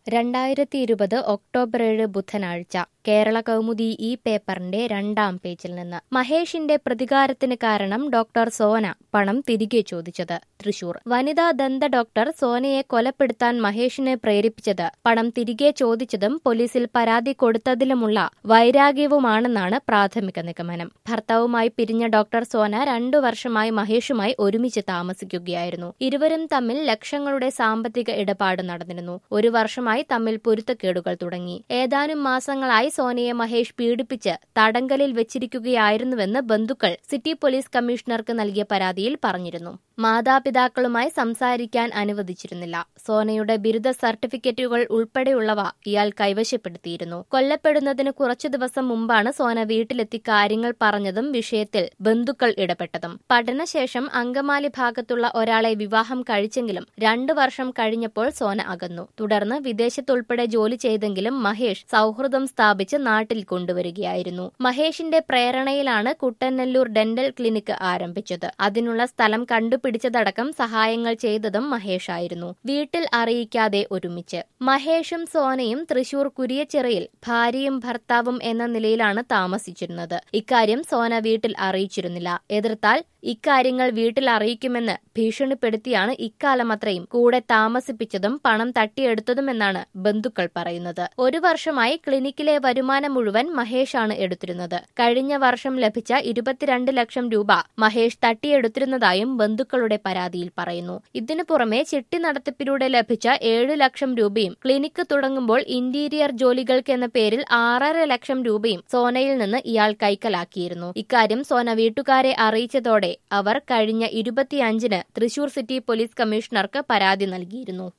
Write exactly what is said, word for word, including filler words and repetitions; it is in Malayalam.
രണ്ടായിരത്തി ഇരുപത് ഒക്ടോബർ ഏഴ് ബുധനാഴ്ച കേരള കൗമുദി ഈ പേപ്പറിന്റെ രണ്ടാം പേജിൽ നിന്ന് മഹേഷിന്റെ പ്രതികാരത്തിന് കാരണം ഡോക്ടർ സോന പണം തിരികെ ചോദിച്ചത് തൃശൂർ. വനിതാ ദന്ത ഡോക്ടർ സോനയെ കൊലപ്പെടുത്താൻ മഹേഷിനെ പ്രേരിപ്പിച്ചത് പണം തിരികെ ചോദിച്ചതും പോലീസിൽ പരാതി കൊടുത്തതിലുമുള്ള വൈരാഗ്യവുമാണെന്നാണ് പ്രാഥമിക നിഗമനം. ഭർത്താവുമായി പിരിഞ്ഞ ഡോക്ടർ സോന രണ്ടു വർഷമായി മഹേഷുമായി ഒരുമിച്ച് താമസിക്കുകയായിരുന്നു. ഇരുവരും തമ്മിൽ ലക്ഷങ്ങളുടെ സാമ്പത്തിക ഇടപാട് നടന്നിരുന്നു. ഒരു വർഷമായി തമ്മിൽ പൊരുത്തക്കേടുകൾ തുടങ്ങി. ഏതാനും മാസങ്ങളായി സോനയെ മഹേഷ് പീഡിപ്പിച്ച് തടങ്കലിൽ വെച്ചിരിക്കുകയായിരുന്നുവെന്ന് ബന്ധുക്കൾ സിറ്റി പോലീസ് കമ്മീഷണർക്ക് നൽകിയ പരാതിയിൽ പറഞ്ഞിരുന്നു. മാതാപിതാക്കളുമായി സംസാരിക്കാൻ അനുവദിച്ചിരുന്നില്ല. സോനയുടെ ബിരുദ സർട്ടിഫിക്കറ്റുകൾ ഉൾപ്പെടെയുള്ളവ ഇയാൾ കൈവശപ്പെടുത്തിയിരുന്നു. കൊല്ലപ്പെടുന്നതിന് കുറച്ചു ദിവസം മുമ്പാണ് സോന വീട്ടിലെത്തി കാര്യങ്ങൾ പറഞ്ഞതും വിഷയത്തിൽ ബന്ധുക്കൾ ഇടപെട്ടതും. പഠനശേഷം അങ്കമാലി ഭാഗത്തുള്ള ഒരാളെ വിവാഹം കഴിച്ചെങ്കിലും രണ്ടു വർഷം കഴിഞ്ഞപ്പോൾ സോന അകന്നു. തുടർന്ന് വിദേശത്തുൾപ്പെടെ ജോലി ചെയ്തെങ്കിലും മഹേഷ് സൗഹൃദം സ്ഥാപിച്ച് നാട്ടിൽ കൊണ്ടുവരികയായിരുന്നു. മഹേഷിന്റെ പ്രേരണയിലാണ് കുട്ടനെല്ലൂർ ഡെന്റൽ ക്ലിനിക്ക് ആരംഭിച്ചത്. അതിനുള്ള സ്ഥലം കണ്ടുപിടിച്ചതടക്കം സഹായങ്ങൾ ചെയ്തതും മഹേഷായിരുന്നു. വീട്ടിൽ അറിയിക്കാതെ ഒരുമിച്ച് മഹേഷും സോനയും തൃശൂർ കുരിയച്ചിറയിൽ ഭാര്യയും ഭർത്താവും എന്ന നിലയിലാണ് താമസിച്ചിരുന്നത്. ഇക്കാര്യം സോന വീട്ടിൽ അറിയിച്ചിരുന്നില്ല. എതിർത്താൽ ഇക്കാര്യങ്ങൾ വീട്ടിൽ അറിയിക്കുമെന്ന് ഭീഷണിപ്പെടുത്തിയാണ് ഇക്കാലം അത്രയും കൂടെ താമസിപ്പിച്ചതും പണം തട്ടിയെടുത്തതുമെന്നാണ് ബന്ധുക്കൾ പറയുന്നത്. ഒരു വർഷമായി ക്ലിനിക്കിലെ വരുമാനം മുഴുവൻ മഹേഷാണ് എടുത്തിരുന്നത്. കഴിഞ്ഞ വർഷം ലഭിച്ച ഇരുപത്തിരണ്ട് ലക്ഷം രൂപ മഹേഷ് തട്ടിയെടുത്തിരുന്നതായും ബന്ധുക്കളുടെ പരാതിയിൽ പറയുന്നു. ഇതിനു പുറമെ ചിട്ടി നടത്തിപ്പിലൂടെ ലഭിച്ച ഏഴ് ലക്ഷം രൂപയും ക്ലിനിക്ക് തുടങ്ങുമ്പോൾ ഇന്റീരിയർ ജോലികൾക്കെന്ന പേരിൽ ആറര ലക്ഷം രൂപയും സോനയിൽ നിന്ന് ഇയാൾ കൈക്കലാക്കിയിരുന്നു. ഇക്കാര്യം സോന വീട്ടുകാരെ അറിയിച്ചതോടെ അവർ കഴിഞ്ഞ ഇരുപത്തിയഞ്ചിന് തൃശൂർ സിറ്റി പോലീസ് കമ്മീഷണർക്ക് പരാതി നൽകിയിരുന്നു.